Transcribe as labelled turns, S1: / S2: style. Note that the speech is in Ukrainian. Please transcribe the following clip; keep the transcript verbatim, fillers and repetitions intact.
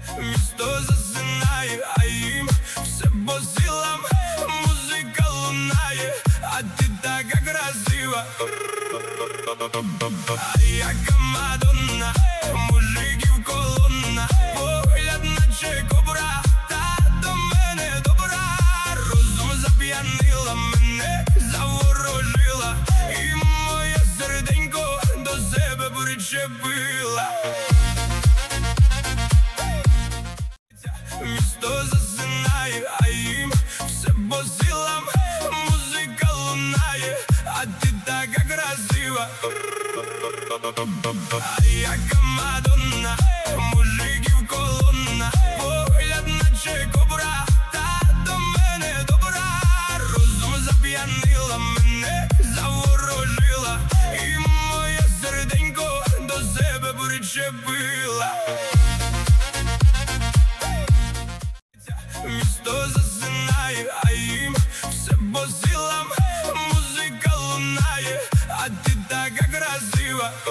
S1: Місто засинає, а їм все по силам. Музика лунає, а ти така красива. А яка Мадонна, мужиків колонна, погляд наче кобра, та до мене добра. Розум зап'янила, мене заворожила, і моє серденько до себе причепила. Місто засинає, а їм все по силам. Музика лунає, а ти така красива. А яка Мадонна, мужиків колонна, погляд наче кобра, та до мене добра. Розум зап'янила, мене заворожила, і моє серденько до себе причепила. Місто засинає, а їм все по силам. Музика лунає, а ти така красива.